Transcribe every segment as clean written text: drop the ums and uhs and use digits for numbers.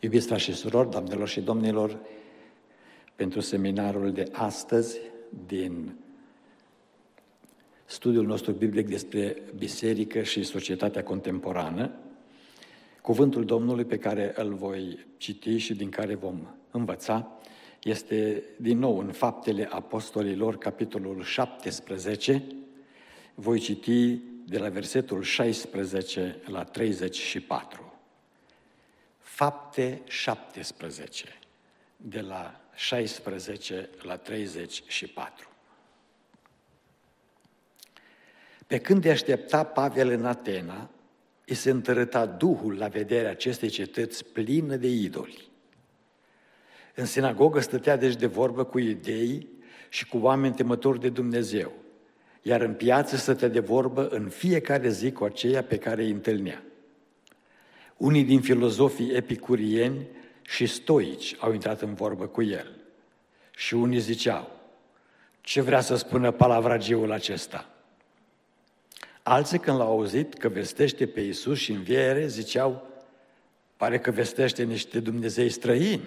Iubiți frați și surori, doamnelor și domnilor, pentru seminarul de astăzi din studiul nostru biblic despre biserică și societatea contemporană, cuvântul Domnului pe care îl voi citi și din care vom învăța este din nou în Faptele Apostolilor, capitolul 17. Voi citi de la versetul 16 la 34. Fapte 17, de la 16 la 34. Pe când îi aștepta Pavel în Atena, îi se întărâta Duhul la vederea acestei cetăți plină de idoli. În sinagogă stătea deci de vorbă cu iudeii și cu oameni temători de Dumnezeu, iar în piață stătea de vorbă în fiecare zi cu aceia pe care îi întâlnea. Unii din filozofii epicurieni și stoici au intrat în vorbă cu el și unii ziceau: ce vrea să spună palavragiul acesta? Alții, când l-au auzit că vestește pe Iisus și înviere, ziceau: pare că vestește niște Dumnezei străini.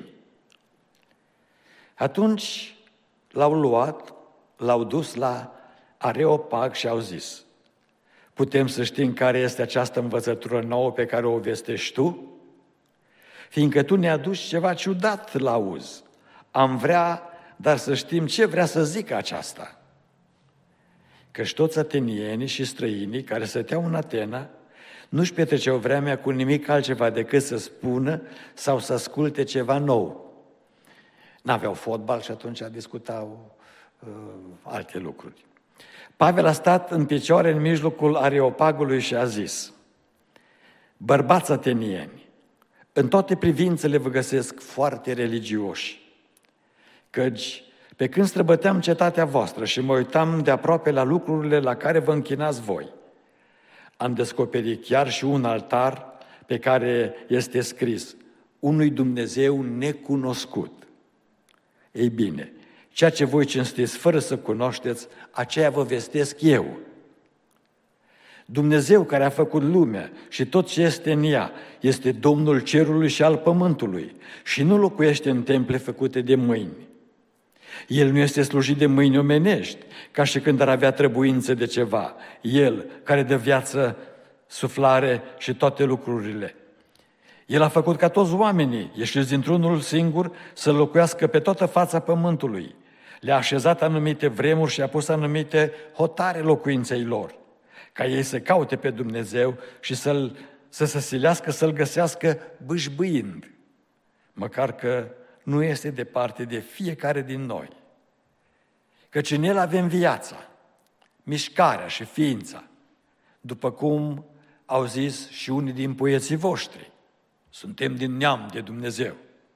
Atunci l-au luat, l-au dus la Areopag și au zis: putem să știm care este această învățătură nouă pe care o vestești tu? Fiindcă tu ne aduci ceva ciudat la auz. Am vrea, dar să știm ce vrea să zică aceasta. Căci toți atenienii și străinii care stăteau în Atena nu-și petreceau vremea cu nimic altceva decât să spună sau să asculte ceva nou. N-aveau fotbal și atunci discutau alte lucruri. Pavel a stat în picioare în mijlocul Areopagului și a zis: bărbați atenieni, în toate privințele vă găsesc foarte religioși, căci pe când străbăteam cetatea voastră și mă uitam de aproape la lucrurile la care vă închinați voi, am descoperit chiar și un altar pe care este scris: unui Dumnezeu necunoscut. Ei bine, ceea ce voi cinstiți fără să cunoașteți, aceea vă vestesc eu. Dumnezeu care a făcut lumea și tot ce este în ea este Domnul cerului și al pământului și nu locuiește în temple făcute de mâini. El nu este slujit de mâini omenești, ca și când ar avea trebuință de ceva. El care dă viață, suflare și toate lucrurile. El a făcut ca toți oamenii, ieșiți dintr-unul singur, să locuiască pe toată fața pământului. Le-a așezat anumite vremuri și a pus anumite hotare locuinței lor, ca ei să caute pe Dumnezeu și să se silească să-L găsească bâșbâind, măcar că nu este departe de fiecare din noi. Căci în El avem viața, mișcarea și ființa, după cum au zis și unii din poeții voștri: suntem din neam de Dumnezeu.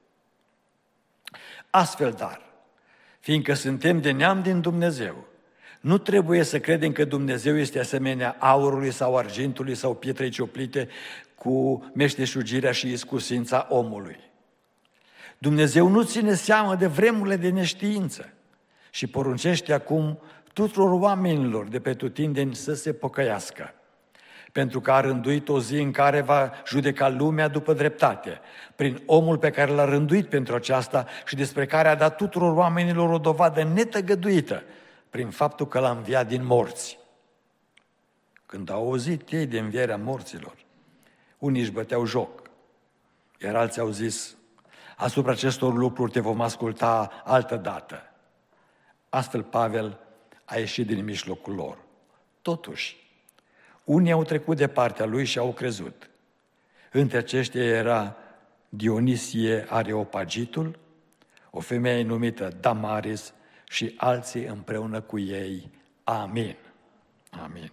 Astfel, dar, fiindcă suntem de neam din Dumnezeu, nu trebuie să credem că Dumnezeu este asemenea aurului sau argintului sau pietrei cioplite cu meșteșugirea și iscusința omului. Dumnezeu nu ține seamă de vremurile de neștiință și poruncește acum tuturor oamenilor de pretutindeni să se pocăiască, pentru că a rânduit o zi în care va judeca lumea după dreptate, prin omul pe care l-a rânduit pentru aceasta și despre care a dat tuturor oamenilor o dovadă netăgăduită, prin faptul că l-a înviat din morți. Când au auzit ei de învierea morților, unii își băteau joc, iar alții au zis: asupra acestor lucruri te vom asculta altă dată. Astfel Pavel a ieșit din mijlocul lor. Totuși, unii au trecut de partea lui și au crezut. Între aceștia era Dionisie Areopagitul, o femeie numită Damaris și alții împreună cu ei. Amin. Amin.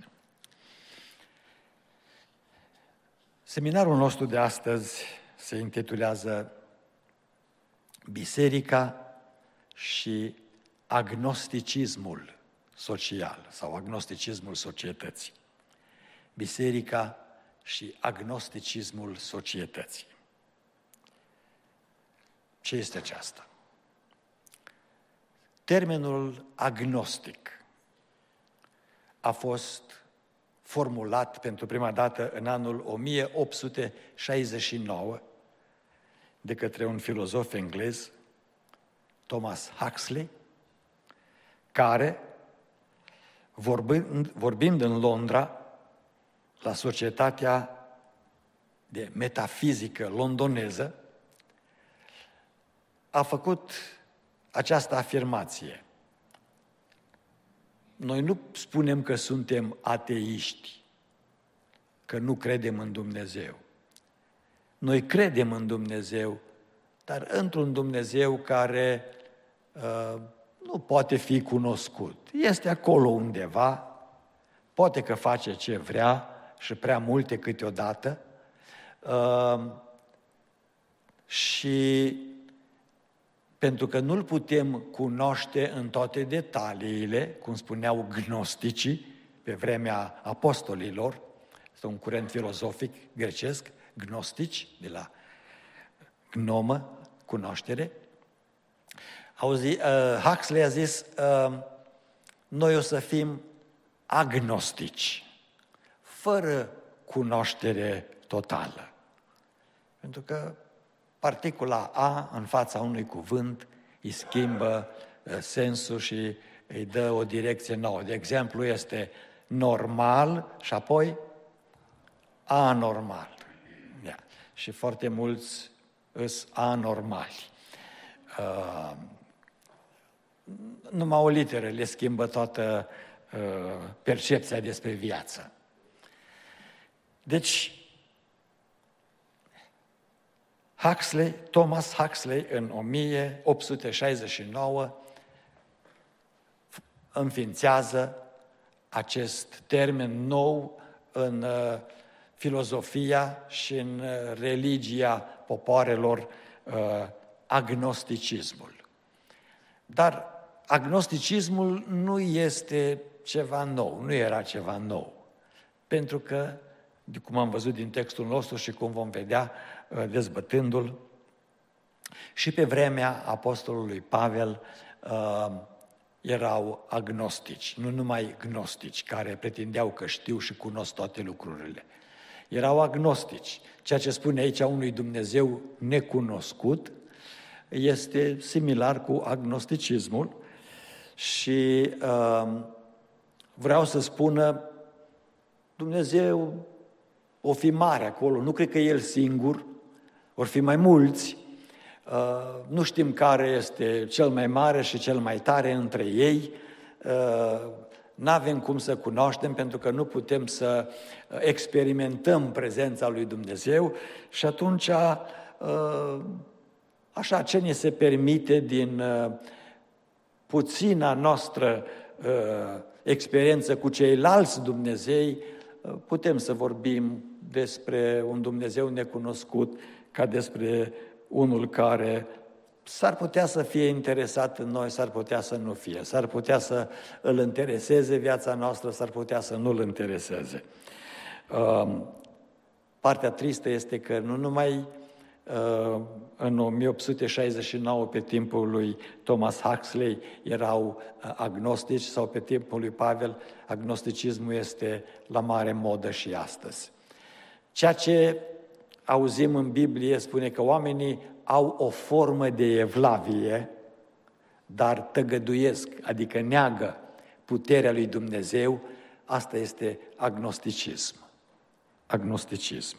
Seminarul nostru de astăzi se intitulează Biserica și agnosticismul social sau agnosticismul societății. Biserica și agnosticismul societății. Ce este aceasta? Termenul agnostic a fost formulat pentru prima dată în anul 1869, de către un filozof englez, Thomas Huxley, care, vorbind în Londra, la Societatea de Metafizică londoneză, a făcut această afirmație. Noi nu spunem că suntem ateiști, că nu credem în Dumnezeu. Noi credem în Dumnezeu, dar într-un Dumnezeu care nu poate fi cunoscut. Este acolo undeva, poate că face ce vrea și prea multe câteodată, și pentru că nu-L putem cunoaște în toate detaliile, cum spuneau gnosticii pe vremea apostolilor, este un curent filozofic grecesc, gnostici, de la gnomă, cunoaștere. Huxley a zis, noi o să fim agnostici, fără cunoaștere totală. Pentru că particula A în fața unui cuvânt îi schimbă sensul și îi dă o direcție nouă. De exemplu, este normal și apoi anormal. Și foarte mulți îs anormali. Numai o literă le schimbă toată percepția despre viață. Deci, Thomas Huxley, în 1869, înființează acest termen nou în filozofia și în religia popoarelor, agnosticismul. Dar agnosticismul nu este ceva nou, nu era ceva nou. Pentru că, cum am văzut din textul nostru și cum vom vedea dezbătându-l, și pe vremea apostolului Pavel erau agnostici, nu numai gnostici, care pretindeau că știu și cunosc toate lucrurile. Erau agnostici. Ceea ce spune aici unui Dumnezeu necunoscut este similar cu agnosticismul și vreau să spună, Dumnezeu o fi mare acolo, nu cred că El singur, vor fi mai mulți, nu știm care este cel mai mare și cel mai tare între ei, n-avem cum să cunoaștem pentru că nu putem să experimentăm prezența lui Dumnezeu și atunci, așa, ce ne se permite din puțina noastră experiență cu ceilalți Dumnezei, putem să vorbim despre un Dumnezeu necunoscut ca despre unul care s-ar putea să fie interesat în noi, s-ar putea să nu fie, s-ar putea să îl intereseze viața noastră, s-ar putea să nu îl intereseze. Partea tristă este că nu numai în 1869, pe timpul lui Thomas Huxley, erau agnostici, sau pe timpul lui Pavel, agnosticismul este la mare modă și astăzi. Ceea ce auzim în Biblie spune că oamenii au o formă de evlavie, dar tăgăduiesc, adică neagă puterea lui Dumnezeu, asta este agnosticism. Agnosticism.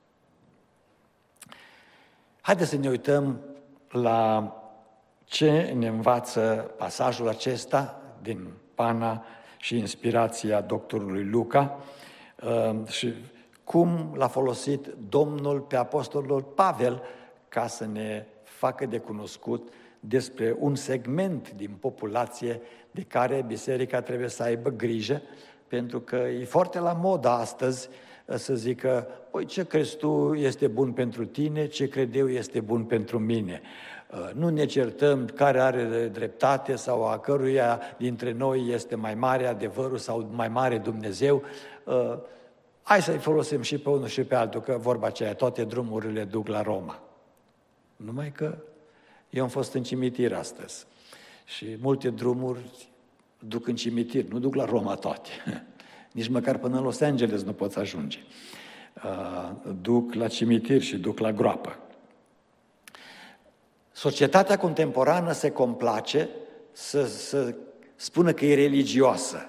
Haideți să ne uităm la ce ne învață pasajul acesta din Pana și inspirația doctorului Luca și cum l-a folosit Domnul pe apostolul Pavel ca să ne facă de cunoscut despre un segment din populație de care biserica trebuie să aibă grijă, pentru că e foarte la modă astăzi să zică, păi ce crezi tu este bun pentru tine, ce cred eu este bun pentru mine. Nu ne certăm care are dreptate sau a căruia dintre noi este mai mare adevărul sau mai mare Dumnezeu. Hai să-i folosim și pe unul și pe altul, că vorba aceea, toate drumurile duc la Roma. Numai că eu am fost în cimitir astăzi și multe drumuri duc în cimitir, nu duc la Roma toate. Nici măcar până în Los Angeles nu poți ajunge. Duc la cimitir și duc la groapă. Societatea contemporană se complace să spună că e religioasă.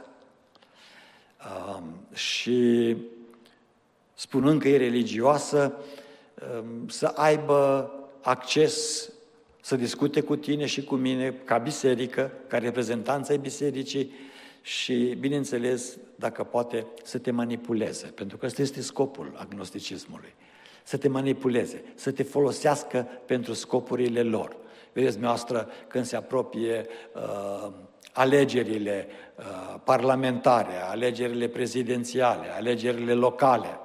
Și spunând că e religioasă, să aibă acces să discute cu tine și cu mine ca biserică, ca reprezentanță ai bisericii și, bineînțeles, dacă poate, să te manipuleze, pentru că ăsta este scopul agnosticismului. Să te manipuleze, să te folosească pentru scopurile lor. Vedeți, noastră, când se apropie alegerile parlamentare, alegerile prezidențiale, alegerile locale,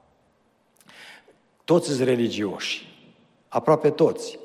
toți sunt religioși, aproape toți.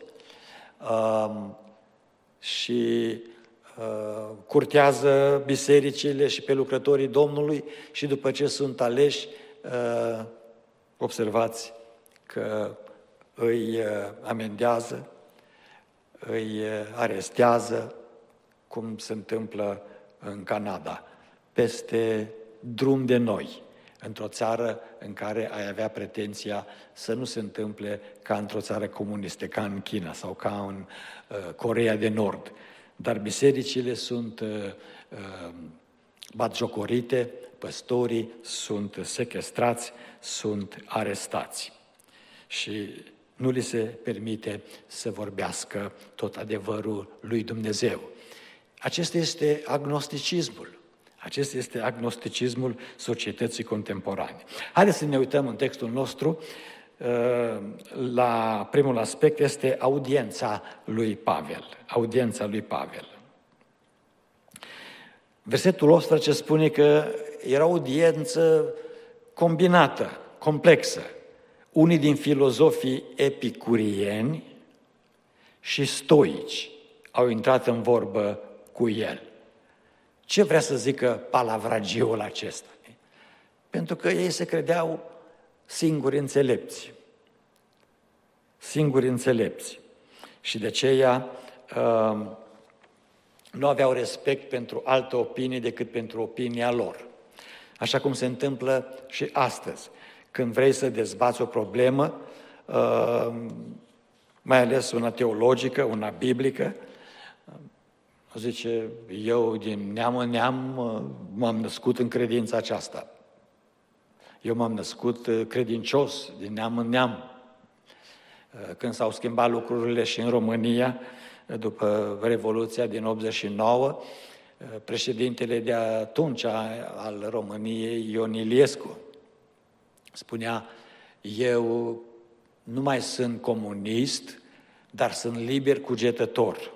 Și curtează bisericile și pe lucrătorii Domnului și după ce sunt aleși, observați că îi amendează, îi arestează, cum se întâmplă în Canada, peste drum de noi, într-o țară în care ai avea pretenția să nu se întâmple ca într-o țară comunistă, ca în China sau ca în Coreea de Nord. Dar bisericile sunt batjocorite, păstorii sunt sechestrați, sunt arestați. Și nu li se permite să vorbească tot adevărul lui Dumnezeu. Acesta este agnosticismul. Acesta este agnosticismul societății contemporane. Haideți să ne uităm în textul nostru. La primul aspect este audiența lui Pavel. Audiența lui Pavel. Versetul 18 spune că era o audiență combinată, complexă. Unii din filozofii epicurieni și stoici au intrat în vorbă cu el. Ce vrea să zică palavragiul acesta? Pentru că ei se credeau singuri înțelepți. Singuri înțelepți. Și de aceea nu aveau respect pentru alte opinii decât pentru opinia lor. Așa cum se întâmplă și astăzi. Când vrei să dezbați o problemă, mai ales una teologică, una biblică, zice, eu din neam în neam m-am născut în credința aceasta. Eu m-am născut credincios, din neam în neam. Când s-au schimbat lucrurile și în România, după Revoluția din 89, președintele de atunci al României, Ion Iliescu, spunea, eu nu mai sunt comunist, dar sunt liber cugetător.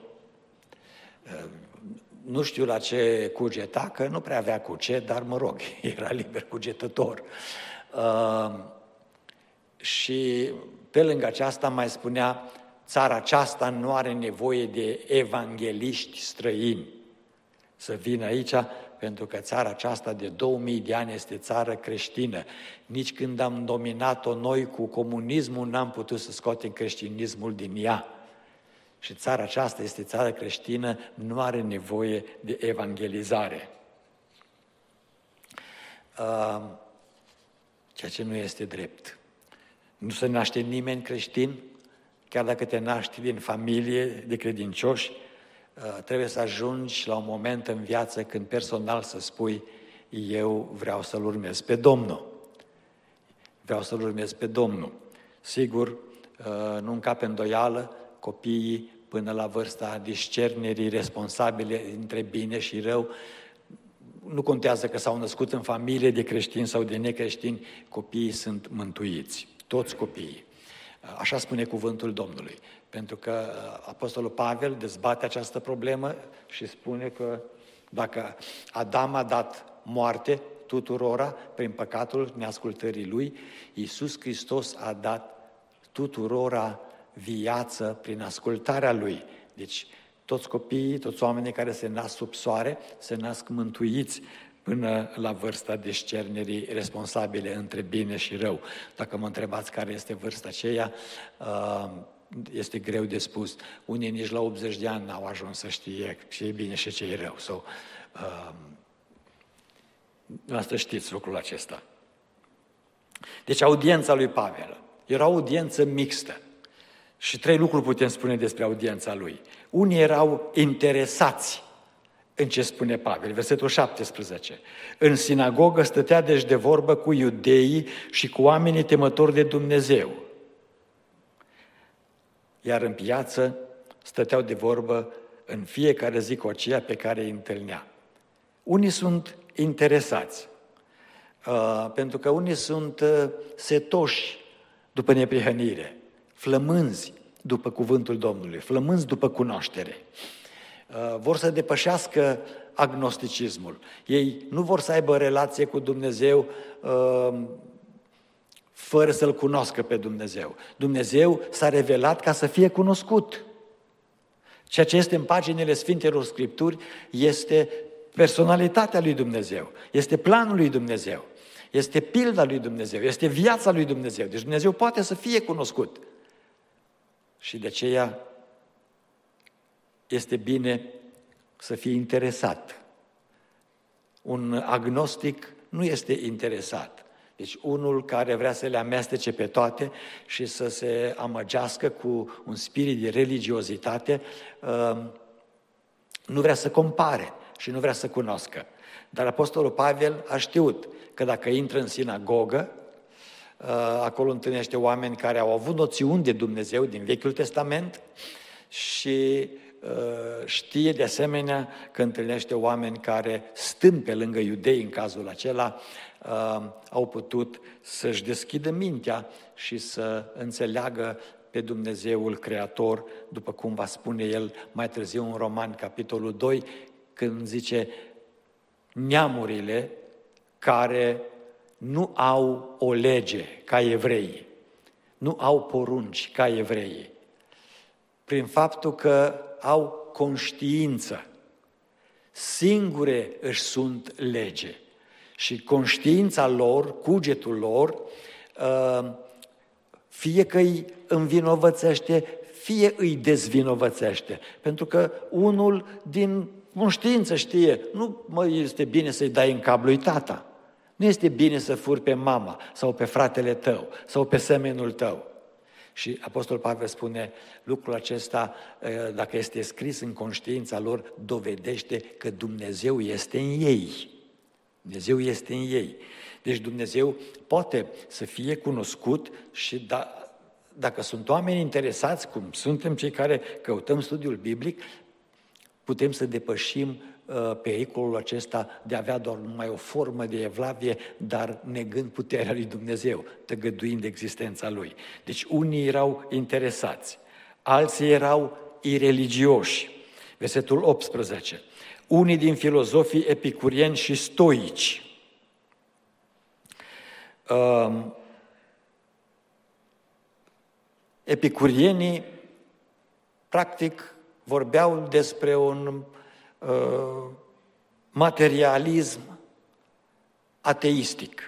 Nu știu la ce cugeta, că nu prea avea cu ce, dar mă rog, era liber cugetător. Și pe lângă aceasta mai spunea, țara aceasta nu are nevoie de evangeliști străini să vină aici, pentru că țara aceasta de 2000 de ani este țară creștină. Nici când am dominat-o noi cu comunismul, n-am putut să scoatem creștinismul din ea. Și țara aceasta este țară creștină, nu are nevoie de evangelizare. Ceea ce nu este drept. Nu se naște nimeni creștin, chiar dacă te naști din familie de credincioși, trebuie să ajungi la un moment în viață când personal să spui, eu vreau să-L urmez pe Domnul. Vreau să-L urmez pe Domnul. Sigur, nu încape îndoială, copiii până la vârsta discernerii responsabile între bine și rău, nu contează că s-au născut în familie de creștini sau de necreștini, copiii sunt mântuiți, toți copiii. Așa spune cuvântul Domnului, pentru că Apostolul Pavel dezbate această problemă și spune că dacă Adam a dat moarte tuturora prin păcatul neascultării lui, Iisus Hristos a dat tuturora viață prin ascultarea Lui. Deci toți copiii, toți oamenii care se nasc sub soare, se nasc mântuiți până la vârsta discernerii responsabile între bine și rău. Dacă mă întrebați care este vârsta aceea, este greu de spus. Unii nici la 80 de ani n-au ajuns să știe ce e bine și ce e rău. Asta știți lucrul acesta. Deci audiența lui Pavel era o audiență mixtă. Și 3 lucruri putem spune despre audiența lui. Unii erau interesați în ce spune Pavel, versetul 17. În sinagogă stătea deci de vorbă cu iudeii și cu oamenii temători de Dumnezeu. Iar în piață stăteau de vorbă în fiecare zi cu aceia pe care îi întâlnea. Unii sunt interesați, pentru că unii sunt setoși după neprihănire, flămânzi după cuvântul Domnului, flămânzi după cunoaștere. Vor să depășească agnosticismul. Ei nu vor să aibă relație cu Dumnezeu fără să-L cunoască pe Dumnezeu. Dumnezeu s-a revelat ca să fie cunoscut. Ceea ce este în paginile Sfintelor Scripturi este personalitatea lui Dumnezeu, este planul lui Dumnezeu, este pilda lui Dumnezeu, este viața lui Dumnezeu. Deci Dumnezeu poate să fie cunoscut. Și de aceea este bine să fie interesat. Un agnostic nu este interesat. Deci unul care vrea să le amestece pe toate și să se amăgească cu un spirit de religiozitate, nu vrea să compare și nu vrea să cunoască. Dar Apostolul Pavel a știut că dacă intră în sinagogă, acolo întâlnește oameni care au avut noțiuni de Dumnezeu din Vechiul Testament și știe de asemenea că întâlnește oameni care, stând pe lângă iudei în cazul acela, au putut să-și deschidă mintea și să înțeleagă pe Dumnezeul Creator, după cum va spune el mai târziu în Romani, capitolul 2, când zice neamurile care nu au o lege ca evreii, nu au porunci ca evreii, prin faptul că au conștiință, singure își sunt lege și conștiința lor, cugetul lor, fie că îi învinovățește, fie îi dezvinovățește. Pentru că unul din conștiință știe, nu este bine să-i dai în cap lui tata, nu este bine să furi pe mama sau pe fratele tău sau pe semenul tău. Și Apostol Pavel spune, lucrul acesta, dacă este scris în conștiința lor, dovedește că Dumnezeu este în ei. Dumnezeu este în ei. Deci Dumnezeu poate să fie cunoscut și dacă sunt oameni interesați, cum suntem cei care căutăm studiul biblic, putem să depășim pericolul acesta de a avea doar numai o formă de evlavie, dar negând puterea lui Dumnezeu, tăgăduind existența Lui. Deci unii erau interesați, alții erau ireligioși. Versetul 18. Unii din filozofii epicurieni și stoici. Epicurienii, practic, vorbeau despre un materialism ateistic.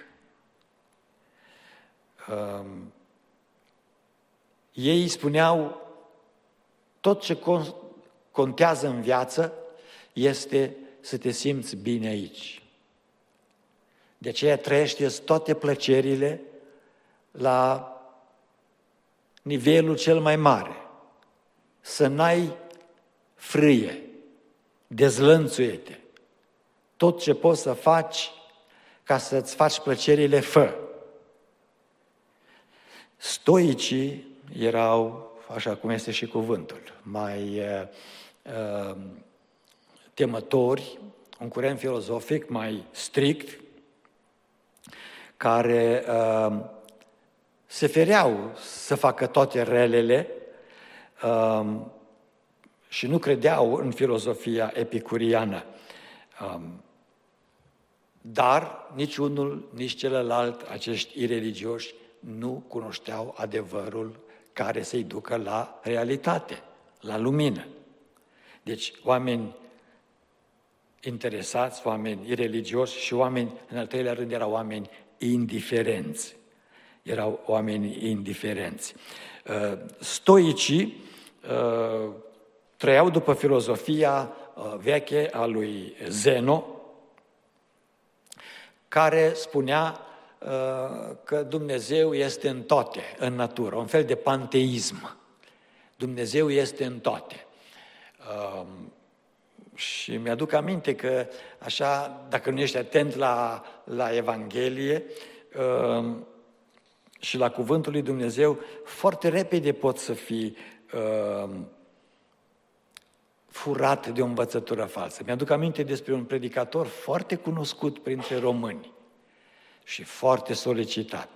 Ei spuneau, tot ce contează în viață este să te simți bine aici. De aceea trăiește toate plăcerile la nivelul cel mai mare. Să n-ai frâie, dezlănțuie-te. Tot ce poți să faci ca să-ți faci plăcerile, fă. Stoicii erau, așa cum este și cuvântul, mai temători, un curent filozofic mai strict, care se fereau să facă toate relele și nu credeau în filozofia epicuriană. Dar nici unul, nici celălalt, acești ireligioși, nu cunoșteau adevărul care să-i ducă la realitate, la lumină. Deci, oameni interesați, oameni ireligioși și oameni, în al treilea rând, erau oameni indiferenți. Erau oameni indiferenți. Stoicii trăiau după filozofia veche a lui Zeno, care spunea că Dumnezeu este în toate, în natură, un fel de panteism. Dumnezeu este în toate. Și mi-aduc aminte că, așa, dacă nu ești atent la Evanghelie și la Cuvântul lui Dumnezeu, foarte repede poți să fii furat de o învățătură falsă. Mi-aduc aminte despre un predicator foarte cunoscut printre români și foarte solicitat.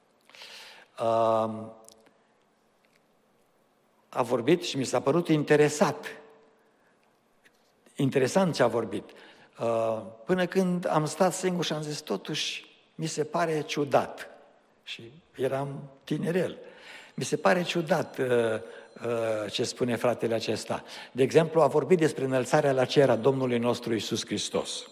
A vorbit și mi s-a părut interesant ce a vorbit. Până când am stat singur și am zis, totuși, mi se pare ciudat. Și eram tinerel. Mi se pare ciudat ce spune fratele acesta. De exemplu, a vorbit despre înălțarea la cer a Domnului nostru Iisus Hristos.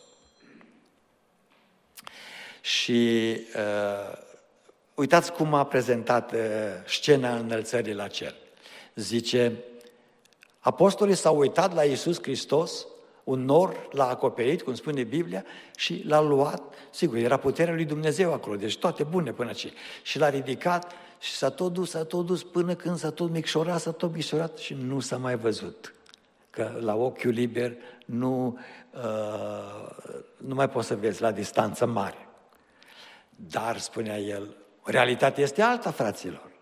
Și uitați cum a prezentat scena înălțării la cer. Zice, apostolii s-au uitat la Iisus Hristos, un nor l-a acoperit, cum spune Biblia, și l-a luat, sigur, era puterea lui Dumnezeu acolo, deci toate bune până aici. Și l-a ridicat și s-a tot dus până când s-a tot micșorat și nu s-a mai văzut. Că la ochiul liber nu mai poți să vezi la distanță mare. Dar, spunea el, realitatea este alta, fraților.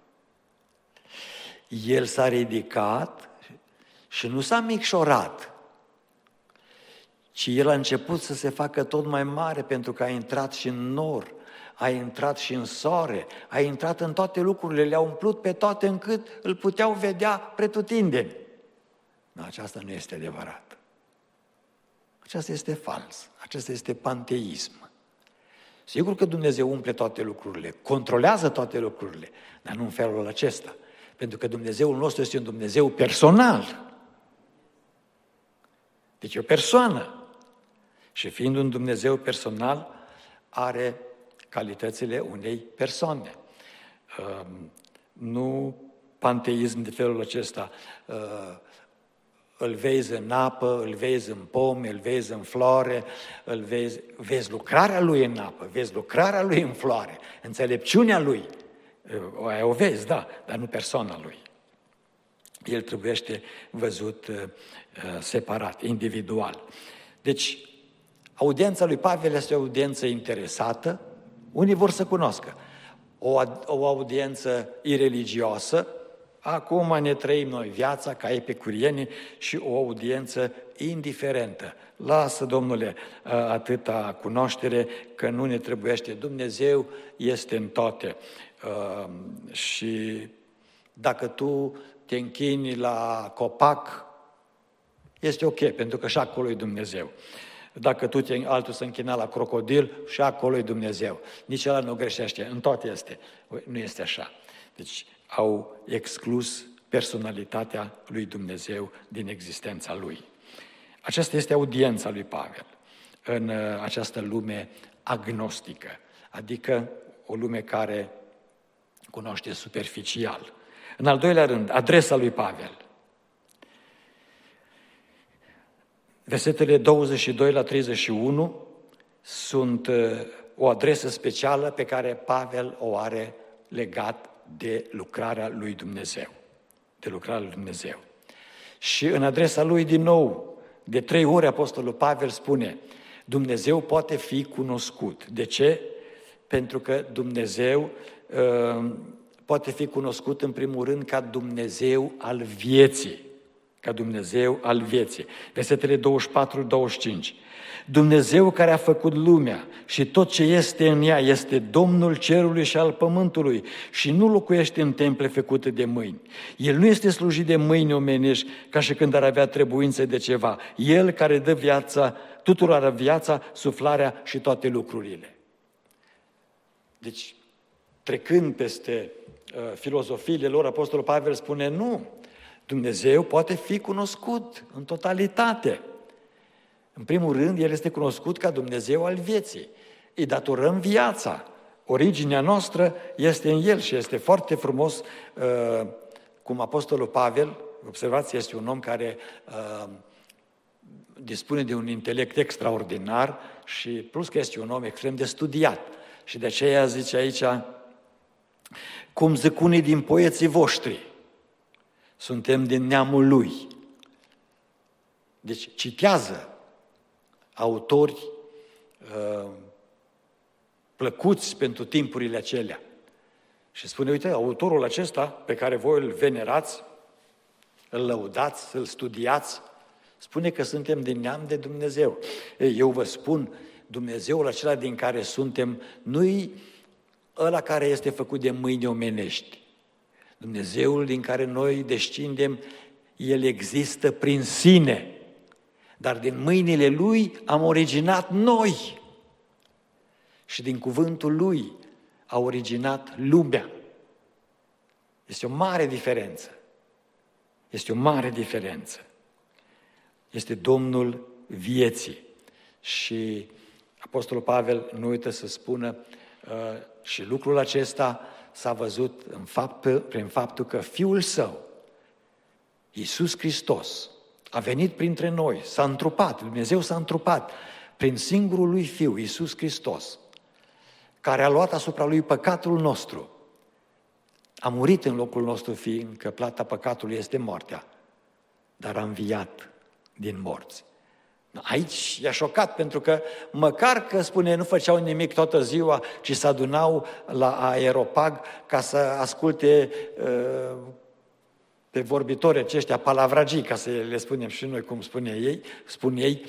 El s-a ridicat și nu s-a micșorat, ci el a început să se facă tot mai mare pentru că a intrat și în nor, a intrat și în soare, a intrat în toate lucrurile, le-a umplut pe toate încât îl puteau vedea pretutindeni. No, aceasta nu este adevărat. Aceasta este fals, acesta este panteism. Sigur că Dumnezeu umple toate lucrurile, controlează toate lucrurile, dar nu în felul acesta. Pentru că Dumnezeul nostru este un Dumnezeu personal. Deci e o persoană. Și fiind un Dumnezeu personal, are calitățile unei persoane. Nu panteism de felul acesta. Îl vezi în apă, îl vezi în pomi, îl vezi în floare, vezi lucrarea lui în apă, vezi lucrarea lui în floare, înțelepciunea lui. O vezi, da, dar nu persoana lui. El trebuiește văzut separat, individual. Deci, audiența lui Pavel este o audiență interesată, unii vor să cunoască. O audiență ireligioasă, acum ne trăim noi viața ca epicurieni, și o audiență indiferentă. Lasă, Domnule, atâta cunoaștere că nu ne trebuiește. Dumnezeu este în toate. Și dacă tu te închini la copac, este ok, pentru că și acolo e Dumnezeu. Dacă altul se închina la crocodil, și acolo e Dumnezeu. Nici ăla nu greșește, în toate este. Nu este așa. Deci au exclus personalitatea lui Dumnezeu din existența lui. Aceasta este audiența lui Pavel în această lume agnostică, adică o lume care cunoaște superficial. În al doilea rând, adresa lui Pavel. Versetele 22 la 31 sunt o adresă specială pe care Pavel o are legat de lucrarea lui Dumnezeu. De lucrarea lui Dumnezeu. Și în adresa lui, din nou, de 3 ori apostolul Pavel spune, Dumnezeu poate fi cunoscut. De ce? Pentru că Dumnezeu poate fi cunoscut în primul rând ca Dumnezeu al vieții. Ca Dumnezeu al vieții. Versetele 24-25. Dumnezeu care a făcut lumea și tot ce este în ea este Domnul cerului și al pământului și nu locuiește în temple făcute de mâini. El nu este slujit de mâini omenești ca și când ar avea trebuință de ceva. El care dă viața, tuturor viața, suflarea și toate lucrurile. Deci, trecând peste filozofiile lor, apostolul Pavel spune nu, Dumnezeu poate fi cunoscut în totalitate. În primul rând, El este cunoscut ca Dumnezeu al vieții. Îi datorăm viața. Originea noastră este în El și este foarte frumos cum apostolul Pavel, observați, este un om care dispune de un intelect extraordinar și plus că este un om extrem de studiat. Și de aceea zice aici, cum zic unii din poeții voștri, suntem din neamul Lui. Deci citează autori plăcuți pentru timpurile acelea. Și spune, uite, autorul acesta pe care voi îl venerați, îl lăudați, îl studiați, spune că suntem din neam de Dumnezeu. Ei, eu vă spun, Dumnezeul acela din care suntem, nu-i ăla care este făcut de mâini omenești. Dumnezeul din care noi descindem, El există prin sine, dar din mâinile Lui am originat noi și din cuvântul Lui a originat lumea. Este o mare diferență. Este o mare diferență. Este Domnul vieții. Și Apostolul Pavel nu uită să spună și lucrul acesta s-a văzut prin faptul că Fiul Său, Iisus Hristos, a venit printre noi, s-a întrupat, Dumnezeu s-a întrupat prin singurul Lui Fiu, Iisus Hristos, care a luat asupra Lui păcatul nostru. A murit în locul nostru, fiindcă plata păcatului este moartea, dar a înviat din morți. Aici i-a șocat, pentru că măcar că, spune, nu făceau nimic toată ziua, ci se adunau la Aeropag ca să asculte pe vorbitorii aceștia, palavragii, ca să le spunem și noi cum spun ei,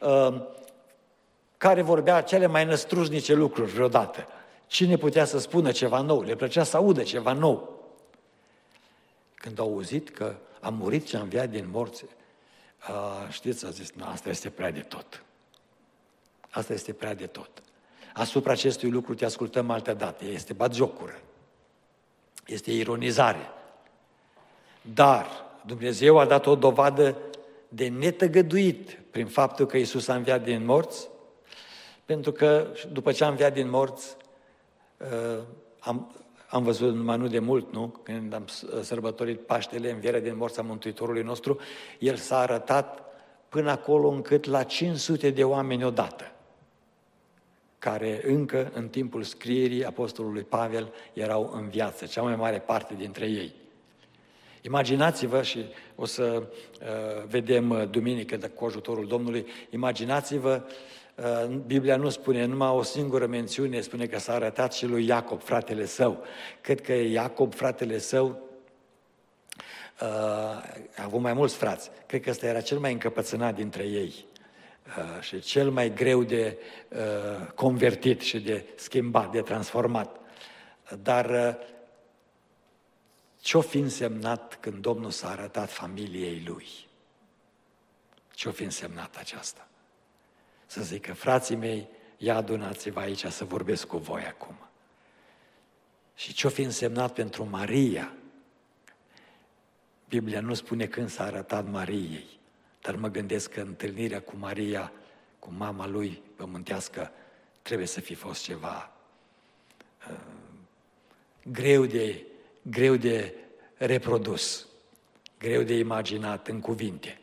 care vorbea cele mai năstrușnice lucruri vreodată. Cine putea să spună ceva nou? Le plăcea să audă ceva nou. Când au auzit că a murit și a înviat din morți, știți, a zis, asta este prea de tot. Asta este prea de tot. Asupra acestui lucru te ascultăm altă dată. Este batjocură. Este ironizare. Dar Dumnezeu a dat o dovadă de netăgăduit prin faptul că Iisus a înviat din morți, pentru că după ce a înviat din morți, am văzut numai nu de mult, nu? Când am sărbătorit Paștele, învierea din morți a Mântuitorului nostru, El s-a arătat până acolo încât la 500 de oameni odată, care încă în timpul scrierii Apostolului Pavel erau în viață, cea mai mare parte dintre ei. Imaginați-vă, și o să vedem duminică cu ajutorul Domnului, imaginați-vă, Biblia nu spune numai o singură mențiune, spune că s-a arătat și lui Iacob, fratele său. Cred că Iacob, fratele său, a avut mai mulți frați. Cred că ăsta era cel mai încăpățânat dintre ei și cel mai greu de convertit și de schimbat, de transformat. Dar ce-o fi însemnat când Domnul s-a arătat familiei Lui? Ce-o fi însemnat aceasta? Să zică, frații mei, ia adunați-vă aici să vorbesc cu voi acum. Și ce-o fi însemnat pentru Maria? Biblia nu spune când s-a arătat Mariei, dar mă gândesc că întâlnirea cu Maria, cu mama lui pământească, trebuie să fi fost ceva greu de reprodus, greu de imaginat în cuvinte.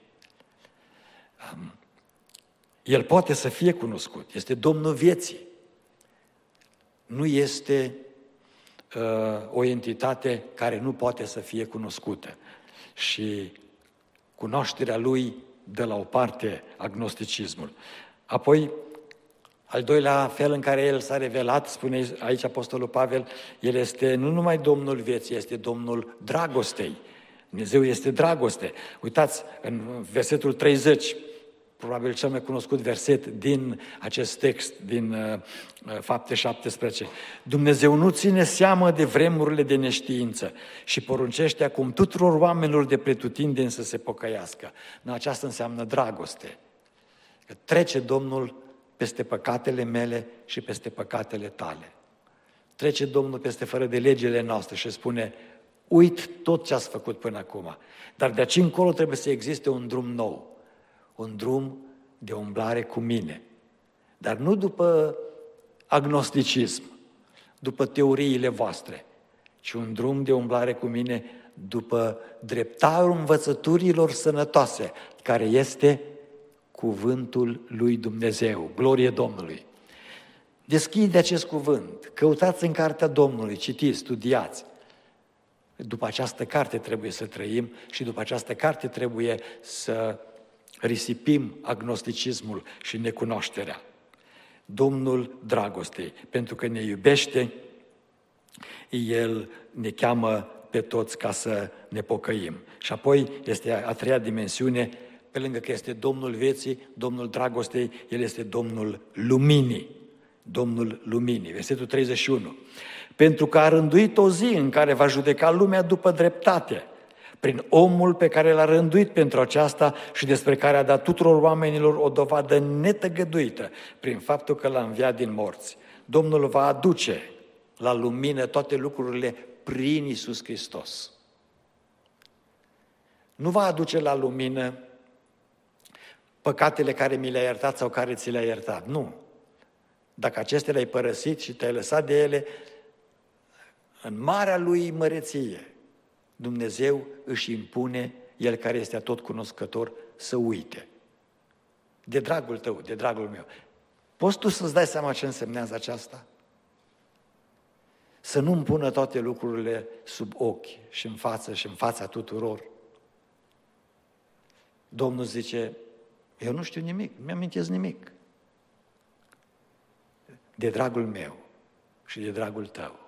El poate să fie cunoscut, este Domnul vieții. Nu este o entitate care nu poate să fie cunoscută. Și cunoașterea Lui dă la o parte agnosticismul. Apoi, al doilea fel în care El s-a revelat, spune aici Apostolul Pavel, El este nu numai Domnul vieții, este Domnul dragostei. Dumnezeu este dragoste. Uitați, în versetul 30, probabil cel mai cunoscut verset din acest text, din Fapte 17. Dumnezeu nu ține seamă de vremurile de neștiință și poruncește acum tuturor oamenilor de pretutindeni să se pocăiască. Aceasta înseamnă dragoste. Că trece Domnul peste păcatele mele și peste păcatele tale. Trece Domnul peste fără de legile noastre și spune, uit tot ce ați făcut până acum. Dar de aici încolo trebuie să existe un drum nou. Un drum de umblare cu mine. Dar nu după agnosticism, după teoriile voastre, ci un drum de umblare cu mine după dreptarul învățăturilor sănătoase, care este cuvântul lui Dumnezeu. Glorie Domnului! Deschide acest cuvânt, căutați în cartea Domnului, citiți, studiați. După această carte trebuie să trăim și după această carte trebuie să risipim agnosticismul și necunoașterea. Domnul dragostei, pentru că ne iubește, El ne cheamă pe toți ca să ne pocăim. Și apoi este a treia dimensiune, pe lângă că este Domnul vieții, Domnul dragostei, El este Domnul luminii. Domnul luminii. Versetul 31. Pentru că a rânduit o zi în care va judeca lumea după dreptate, prin omul pe care l-a rânduit pentru aceasta și despre care a dat tuturor oamenilor o dovadă netăgăduită, prin faptul că l-a înviat din morți. Domnul va aduce la lumină toate lucrurile prin Iisus Hristos. Nu va aduce la lumină păcatele care mi le-a iertat sau care ți le-a iertat. Nu. Dacă acestea le-ai părăsit și te-ai lăsat de ele, în marea lui măreție, Dumnezeu își impune, El care este atotcunoscător, să uite. De dragul tău, de dragul meu. Poți tu să-ți dai seama ce însemnează aceasta? Să nu-mi pună toate lucrurile sub ochi și în fața tuturor. Domnul zice, eu nu știu nimic, nu mi-amintesc nimic. De dragul meu și de dragul tău.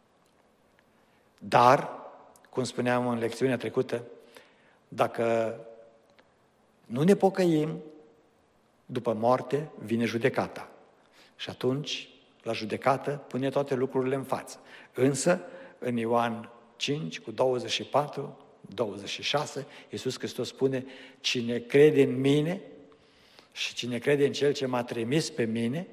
Dar, cum spuneam în lecțiunea trecută, dacă nu ne pocăim, după moarte vine judecata. Și atunci, la judecată, pune toate lucrurile în față. Însă, în Ioan 5, cu 24, 26, Iisus Hristos spune, cine crede în mine și cine crede în Cel ce m-a trimis pe mine,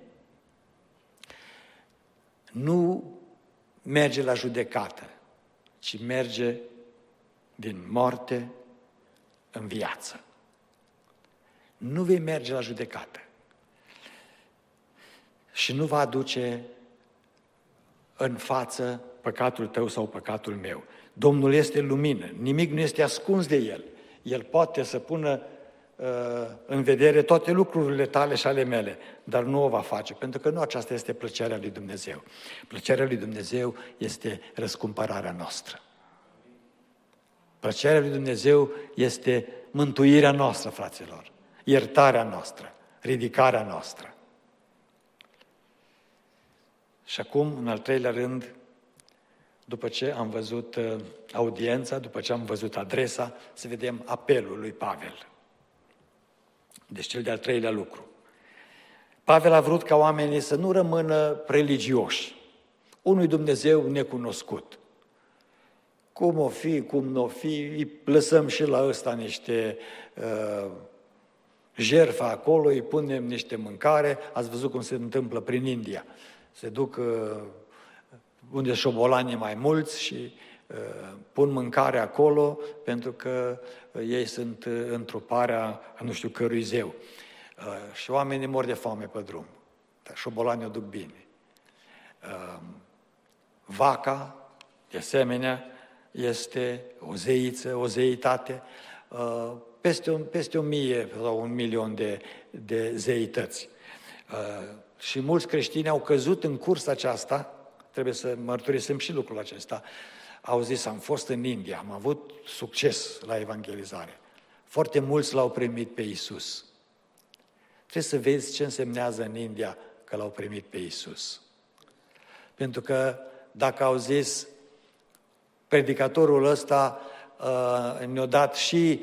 nu merge la judecată, ci merge din moarte în viață. Nu vei merge la judecată și nu va aduce în față păcatul tău sau păcatul meu. Domnul este lumină, nimic nu este ascuns de El. El poate să pună în vedere toate lucrurile tale și ale mele, dar nu o va face, pentru că nu aceasta este plăcerea lui Dumnezeu. Plăcerea lui Dumnezeu este răscumpărarea noastră. Plăcerea lui Dumnezeu este mântuirea noastră, fraților, iertarea noastră, ridicarea noastră. Și acum, în al treilea rând, după ce am văzut audiența, după ce am văzut adresa, să vedem apelul lui Pavel. Deci cel de-al treilea lucru. Pavel a vrut ca oamenii să nu rămână religioși. Unui Dumnezeu necunoscut. Cum o fi, cum nu o fi, îi lăsăm și la ăsta niște jertfe acolo, îi punem niște mâncare. Ați văzut cum se întâmplă prin India. Se duc unde șobolanii mai mulți și pun mâncare acolo pentru că ei sunt întruparea nu știu cărui zeu. Și oamenii mor de foame pe drum. Dar șobolanii o duc bine. Vaca, de asemenea, este o zeiță, o zeitate, peste 1000 sau 1.000.000 de zeități. Și mulți creștini au căzut în cursa aceasta, trebuie să mărturisim și lucrul acesta, au zis, am fost în India, am avut succes la evangelizare. Foarte mulți l-au primit pe Iisus. Trebuie să vezi ce însemnează în India că l-au primit pe Iisus. Pentru că dacă au zis, predicatorul ăsta ne-a dat și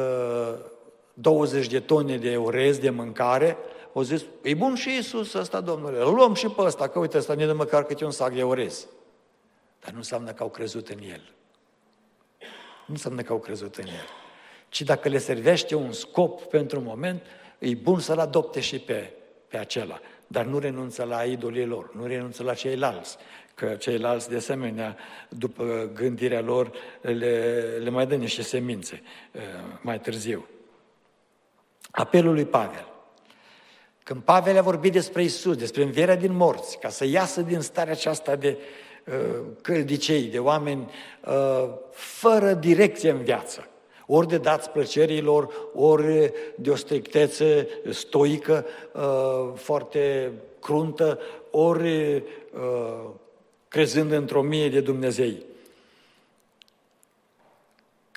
20 de tone de orez de mâncare, au zis, e bun și Iisus ăsta, Domnule, îl luăm și pe ăsta, că uite, ăsta ne dă măcar câte un sac de orez. Dar nu înseamnă că au crezut în El. Nu înseamnă că au crezut în El. Ci dacă le servește un scop pentru un moment, e bun să-l adopte și pe acela. Dar nu renunță la idolii lor, nu renunță la ceilalți. Că ceilalți, de asemenea, după gândirea lor, le mai dă niște semințe mai târziu. Apelul lui Pavel. Când Pavel a vorbit despre Iisus, despre învierea din morți, ca să iasă din starea aceasta de căldicei, de oameni fără direcție în viață, ori de dați plăcerilor, ori de o strictețe stoică foarte cruntă, ori crezând într-o mie de Dumnezei.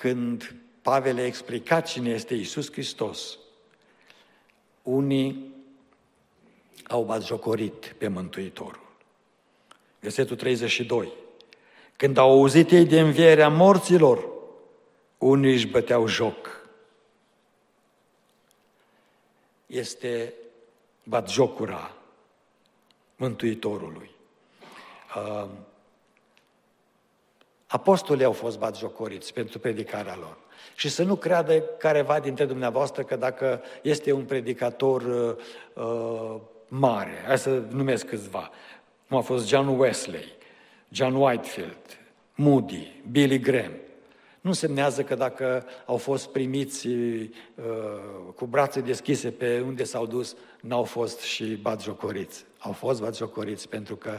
când Pavel a explicat cine este Iisus Hristos, unii au batjocorit pe Mântuitorul. Versetul 32. Când au auzit ei de învierea morților, unii își băteau joc. Este batjocura Mântuitorului. Apostolii au fost batjocoriți pentru predicarea lor. Și să nu creadă careva dintre dumneavoastră că dacă este un predicator mare, hai să numesc câțiva, cum a fost John Wesley, John Whitefield, Moody, Billy Graham, nu însemnează că dacă au fost primiți cu brațe deschise pe unde s-au dus, n-au fost și batjocoriți. Au fost batjocoriți pentru că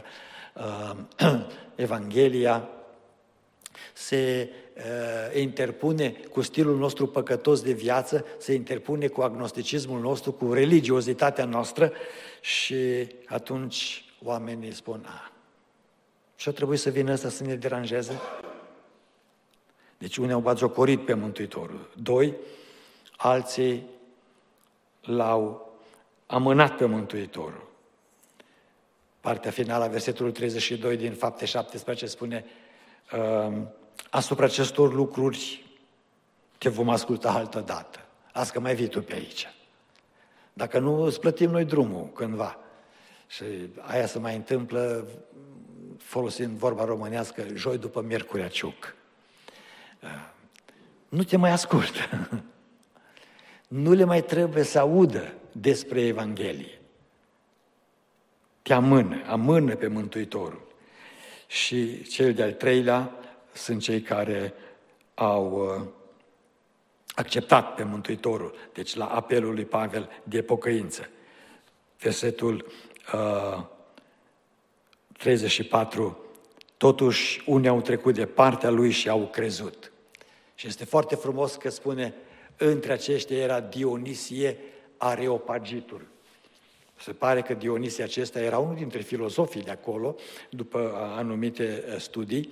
Evanghelia se interpune cu stilul nostru păcătos de viață, se interpune cu agnosticismul nostru, cu religiozitatea noastră și atunci oamenii spun, și-o trebuie să vină ăsta să ne deranjeze? Deci unii au batjocorit pe Mântuitorul. 2, alții l-au amânat pe Mântuitorul. Partea finală a versetului 32 din Fapte 17 spune, asupra acestor lucruri te vom asculta altă dată. Las că mai vii tu pe aici. Dacă nu, îți plătim noi drumul cândva. Și aia se mai întâmplă, folosind vorba românească, joi după miercurea ciuc. Nu te mai ascultă. Nu le mai trebuie să audă despre Evanghelie. Te amână pe Mântuitorul. Și cel de-al treilea sunt cei care au acceptat pe Mântuitorul, deci la apelul lui Pavel de pocăință. Versetul 34, totuși unii au trecut de partea lui și au crezut. Și este foarte frumos că spune, între aceștia era Dionisie Areopagitul. Se pare că Dionisie acesta era unul dintre filozofii de acolo, după anumite studii,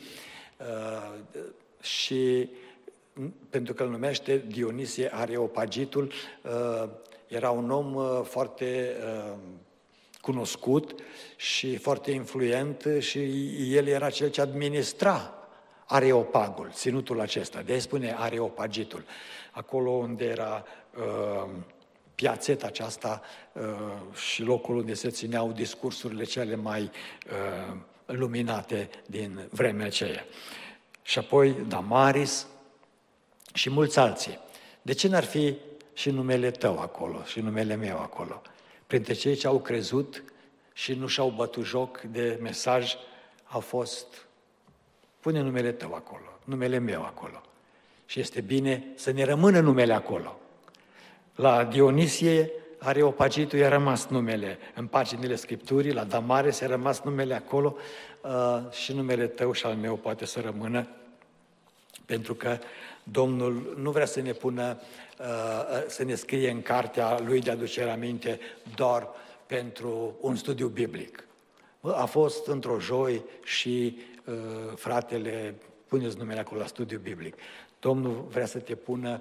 și pentru că îl numește Dionisie Areopagitul, era un om foarte cunoscut și foarte influent și el era cel ce administra Areopagul, ținutul acesta. De-aia spune Areopagitul. Acolo unde era piațeta aceasta și locul unde se țineau discursurile cele mai luminate din vremea aceea. Și apoi Damaris și mulți alții. De ce n-ar fi și numele tău acolo și numele meu acolo? Printre cei ce au crezut și nu și-au bătut joc de mesaj au fost, pune numele tău acolo, numele meu acolo. Și este bine să ne rămână numele acolo. La Dionisie Areopagitul i-a rămas numele în paginile Scripturii, la Damaris i-a rămas numele acolo și numele tău și al meu poate să rămână, pentru că Domnul nu vrea să ne pună, să ne scrie în cartea lui de aducere aminte doar pentru un studiu biblic. A fost într-o joi și fratele, puneți numele acolo la studiu biblic. Domnul vrea să te pună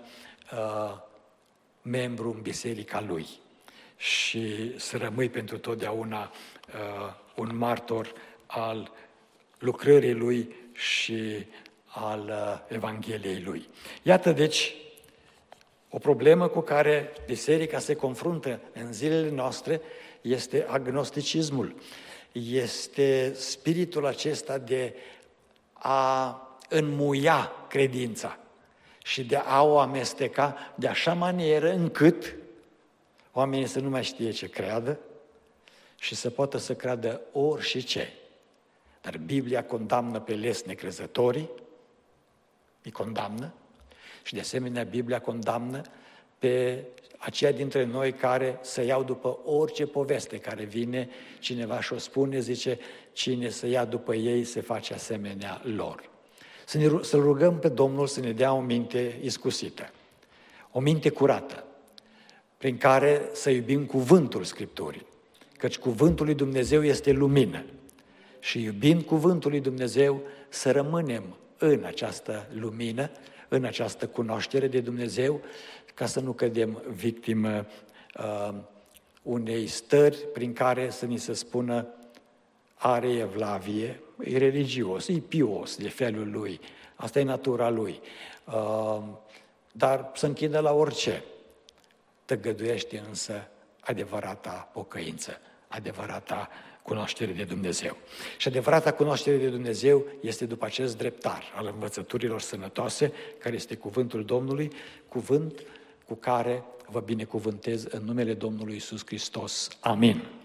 membru în biserica lui și să rămâi pentru totdeauna un martor al lucrării lui și al Evangheliei lui. Iată deci o problemă cu care biserica se confruntă în zilele noastre este agnosticismul. Este spiritul acesta de a înmuia credința și de a o amesteca de așa manieră încât oamenii să nu mai știe ce creadă și să poată să creadă orice. Dar Biblia condamnă pe les necrezătorii, îi condamnă, și de asemenea Biblia condamnă pe aceia dintre noi care să iau după orice poveste care vine, cineva și o spune, zice, cine să ia după ei se face asemenea lor. Să-l rugăm pe Domnul să ne dea o minte iscusită, o minte curată, prin care să iubim cuvântul Scripturii, căci cuvântul lui Dumnezeu este lumină. Și iubind cuvântul lui Dumnezeu, să rămânem în această lumină, în această cunoaștere de Dumnezeu, ca să nu cădem victimă unei stări prin care să ni se spună are evlavie, e religios, e pios de felul lui, asta e natura lui, dar să închină la orice. Tăgăduiește însă adevărata pocăință, adevărata cunoaștere de Dumnezeu. Și adevărata cunoaștere de Dumnezeu este după acest dreptar al învățăturilor sănătoase, care este cuvântul Domnului, cuvânt cu care vă binecuvântez în numele Domnului Iisus Hristos. Amin.